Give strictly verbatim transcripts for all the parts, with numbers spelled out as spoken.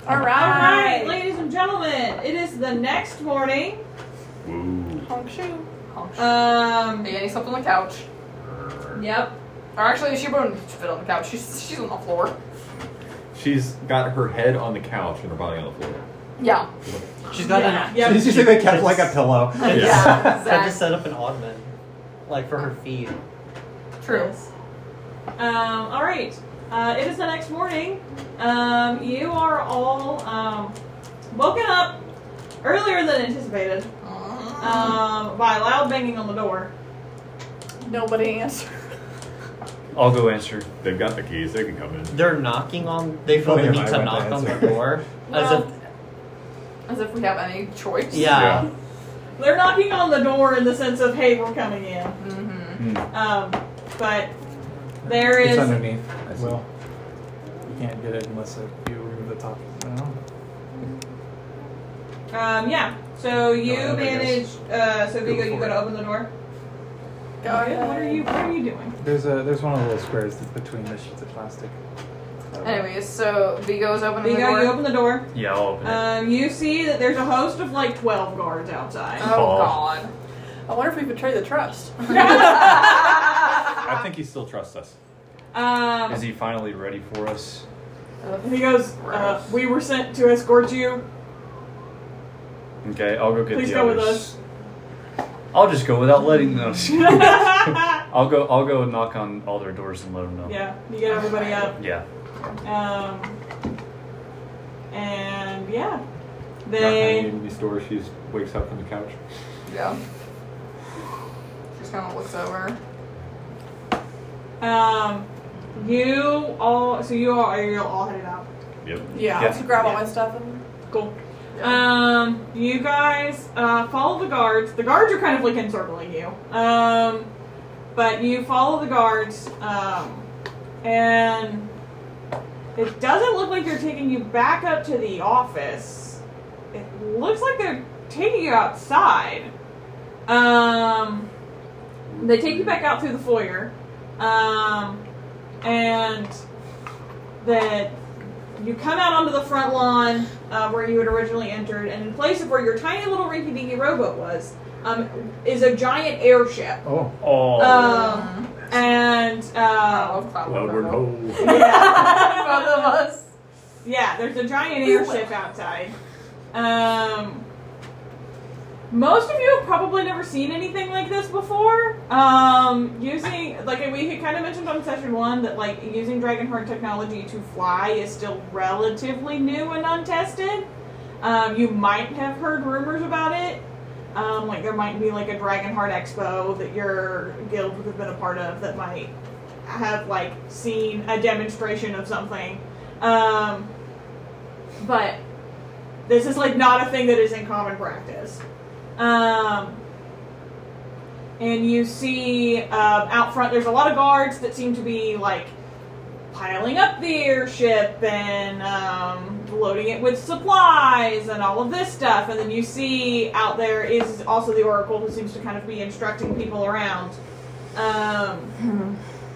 All right. All right, ladies and gentlemen, it is the next morning. Woo. Honk shoe. Honk shoe. Um, Hey, Annie slept on the couch. Yep. Or actually, she wouldn't fit on the couch. She's she's on the floor. She's got her head on the couch and her body on the floor. Yeah. She's got Yeah. an. Yep. She's using the couch like a pillow. Yeah. I Exactly. just set up an ottoman, like for her feet. True. Yes. Um, all right. Uh, it is the next morning. Um, you are all um, woken up earlier than anticipated um, by a loud banging on the door. Nobody answered. I'll go answer. They've got the keys. They can come in. They're knocking on. They feel Oh, the yeah, need I to went knock to on the answer. door, as Well, if As if we have any choice. yeah. Yeah. They're knocking on the door in the sense of, hey, we're coming in. Mm-hmm. Hmm. Um, but there It's is... underneath. I see. Well, you can't get it unless it, you remove the top. I don't know. Um, yeah. So you Go ahead, I manage... Uh, so Go Vigo, you for gotta it. open the door. Go Okay, ahead. What are you? What are you doing? There's a there's one of the little squares that's between the sheets of plastic. Uh, Anyways, so Vigo's opening Vigo, the door. you open the door. Yeah, I'll open it. Um, you see that there's a host of like twelve guards outside. Oh Oh. God. I wonder if we betray the trust. I think he still trusts us. Um, Is he finally ready for us? and he goes, uh, "We were sent to escort you. Okay, I'll go get Please the go with others. us." I'll just go without letting them. I'll go. I'll go knock on all their doors and let them know. Yeah, you get everybody up. Yeah. Um, and yeah, Knock on they. Amy's door. She wakes up from the couch. Yeah. Just kind of looks over. Um, you all. So you all are you all headed out? Yep. Yeah, Yeah. I'll just grab all Yeah. my stuff and Cool. Um, you guys uh, follow the guards. The guards are kind of like encircling you. Um, but you follow the guards, um, and it doesn't look like they're taking you back up to the office. It looks like they're taking you outside. Um, they take you back out through the foyer, um, and that. You come out onto the front lawn uh, where you had originally entered, and in place of where your tiny little rinky-dinky rowboat was, um, is a giant airship. Oh, Oh. Um, and I uh, love Cloud Cloudward Robo. Ho. yeah, Both of us. yeah, there's a giant airship outside. Um, most of you have probably never seen anything like this before. Um, using, like we had kind of mentioned on session one, that like using Dragonheart technology to fly is still relatively new and untested. Um, you might have heard rumors about it. Um, like there might be like a Dragonheart Expo that your guild would have been a part of that might have like seen a demonstration of something. Um, but this is like not a thing that is in common practice. Um, and you see um, out front there's a lot of guards that seem to be like piling up the airship and um, loading it with supplies and all of this stuff. And then you see out there is also the Oracle, who seems to kind of be instructing people around. Um,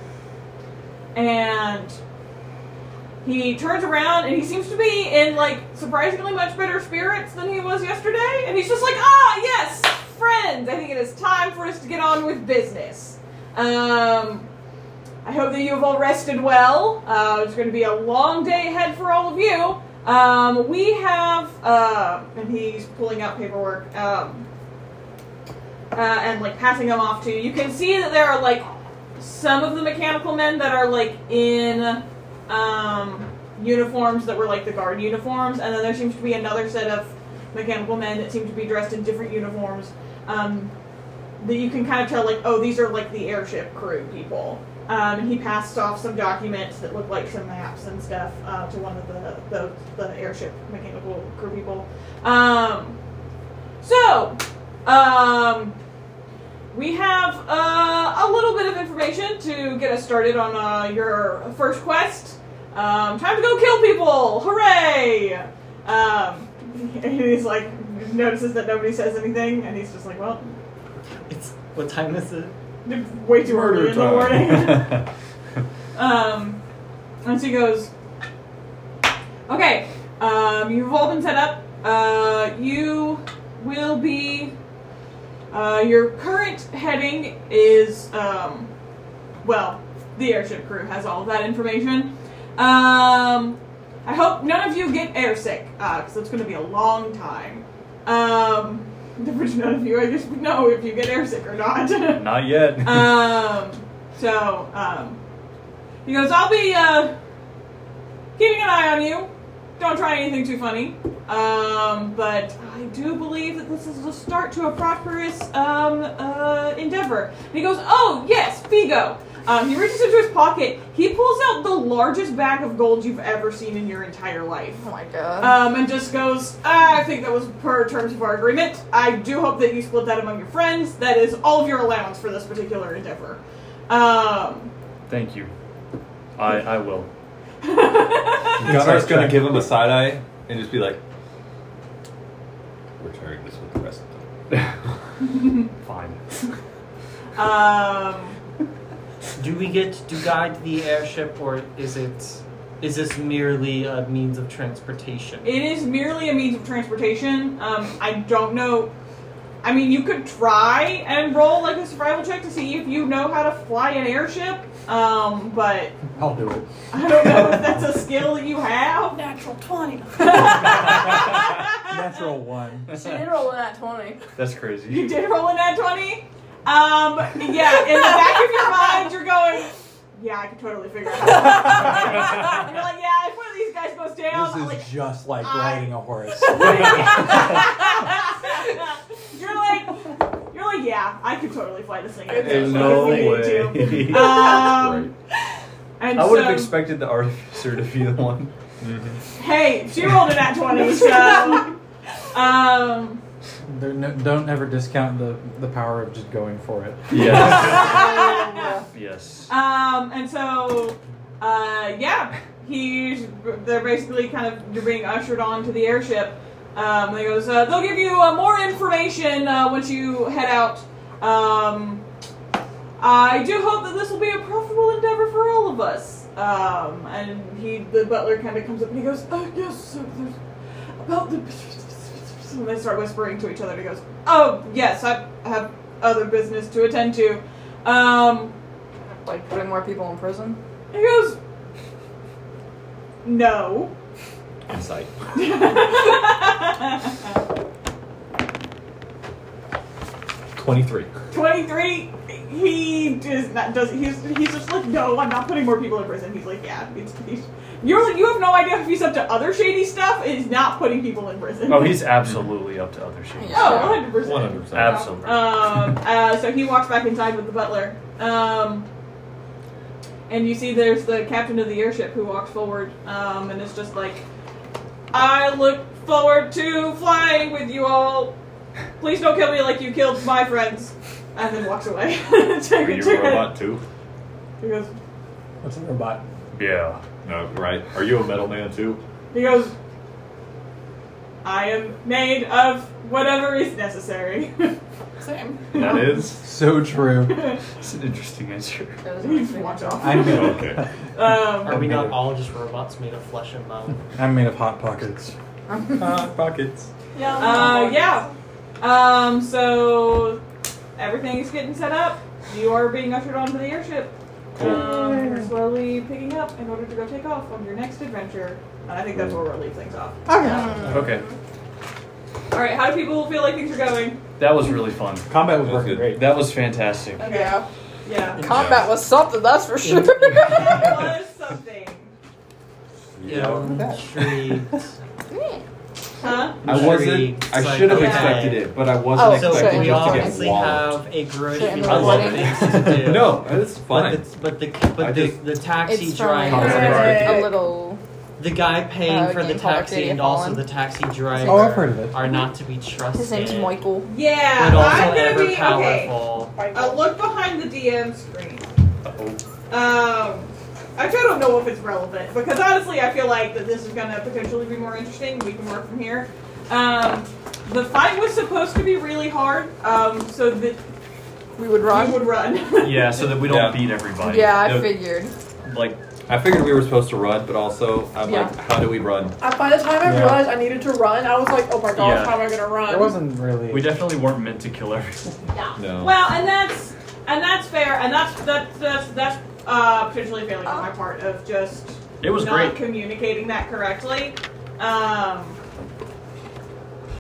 and he turns around and he seems to be in like surprisingly much better spirits than he was yesterday. And he's just like, ah, yes, friends, I think it is time for us to get on with business. Um, I hope that you have all rested well. Uh, it's going to be a long day ahead for all of you. Um, we have, uh, and he's pulling out paperwork, um, uh, and like passing them off to you. You can see that there are like some of the mechanical men that are like in um, uniforms that were like the guard uniforms, and then there seems to be another set of mechanical men that seem to be dressed in different uniforms. Um, that you can kind of tell, like, oh, these are like the airship crew people. Um, and he passed off some documents that look like some maps and stuff uh, to one of the, the the airship mechanical crew people. Um, so, um, we have uh, a little bit of information to get us started on uh, your first quest. Um, time to go kill people! Hooray! Um, and he's like, notices that nobody says anything, and he's just like, well, It's what time is it? way too early in the Murder morning. um, and so he goes, okay, Um, you've all been set up. Uh, you will be. Uh, your current heading is. Um, well, the airship crew has all of that information. Um, I hope none of you get airsick, because uh, it's going to be a long time. Um, which none of you, I guess, would know if you get airsick or not. Not yet. um, so, um, he goes, I'll be, uh, keeping an eye on you. Don't try anything too funny. Um, but I do believe that this is the start to a prosperous, um, uh, endeavor. And he goes, oh, yes, Figo. Um, he reaches into his pocket. He pulls out the largest bag of gold you've ever seen in your entire life. Oh my god. Um, and just goes, ah, I think that was per terms of our agreement. I do hope that you split that among your friends. That is all of your allowance for this particular endeavor. Um, Thank you. I I will. Gunar's gonna give him a side eye and just be like, "We're sharing this with the rest of them." Fine. um, Do we get to guide the airship, or is it is this merely a means of transportation? it is merely a means of transportation. Um, I don't know. I mean, you could try and roll like a survival check to see if you know how to fly an airship. Um, but I'll do it. I don't know if that's a skill that you have. Natural twenty. Natural one. She did roll in that twenty. That's crazy. You did roll in that twenty? Um, yeah, in the back of your mind, you're going, yeah, I can totally figure it out. And you're like, yeah, if one of these guys goes down, This I'm is like, just like I- riding a horse. you're like, you're like, yeah, I could totally fly this thing. There's no way. Um, and I would have so- expected the artificer to be the one. Hey, she rolled in at twenty, so, um, There no, don't ever discount the, the power of just going for it. Yes. yes. Um, and so, uh, yeah, he's, they're basically kind of, you're being ushered on to the airship. Um, and he goes, uh, they'll give you uh, more information uh, once you head out. Um, I do hope that this will be a profitable endeavor for all of us. Um, and he, the butler kind of comes up and he goes, oh, yes, uh, there's about the... And they start whispering to each other. He goes, oh, yes, I have other business to attend to. Um... Like putting more people in prison? He goes, no. Insight. Twenty-three. twenty-three, he does not, does, he's, he's just like, no, I'm not putting more people in prison. He's like, yeah, it's, he's, you're like, you have no idea if he's up to other shady stuff. He's not putting people in prison. Oh, he's absolutely up to other shit. Oh, one hundred percent. One hundred percent. Absolutely. Um, uh, so he walks back inside with the butler. Um, and you see there's the captain of the airship who walks forward, um, and it's just like, I look forward to flying with you all. Please don't kill me like you killed my friends. And then walks away. Are you a robot too? He goes, What's a robot? Yeah. No, right. Are you a metal man too? he goes, I am made of whatever is necessary. Same. That is. So true. It's an interesting answer. That was He interesting. walks off. I'm made, Okay. Um, Are we not all just robots made of flesh and bone? I'm made of hot pockets. Hot pockets. Yeah. Uh, yeah. Um, so everything's getting set up. You are being ushered onto the airship. Um, you're slowly picking up in order to go take off on your next adventure. And I think that's where we'll leave things off. Okay. Alright, how do people feel like things are going? That was really fun. Combat was That's working good. great. That was fantastic. Okay. Yeah. Yeah. Combat was something, that's for sure. That was something. Yeah. Intrigued. Huh? I wasn't. I should have Yeah. expected it, but I wasn't Oh, So expecting we just to get obviously walloped. have a grudge Shit, because I love of it. things to do. No, it's fine. But the but the, but I the, just- the taxi It's from driver, Right. a little. the guy paying Uh, for the game called taxi Arcadia and also Fallen. the taxi driver Oh, I've heard of it. are not to be trusted. His name's Michael. Yeah, But also I'm gonna ever be okay. powerful. A look behind the D M screen. Uh-oh. Um, actually, I don't know if it's relevant because honestly, I feel like that this is going to potentially be more interesting. We can work from here. Um, the fight was supposed to be really hard, um, so that We would we run. would run. Yeah, so that we don't Yeah. beat everybody. Yeah, I No. figured. Like, I I figured we were supposed to run, but also I'm Yeah. like, how do we run? I, by the time I Yeah. realized I needed to run, I was like, oh my gosh, Yeah. how am I gonna run? It wasn't really. We definitely weren't meant to kill everyone. Yeah. No. Well, and that's and that's fair, and that's that's that's that's uh, potentially failing on my part of just It was not great. communicating that correctly. Um,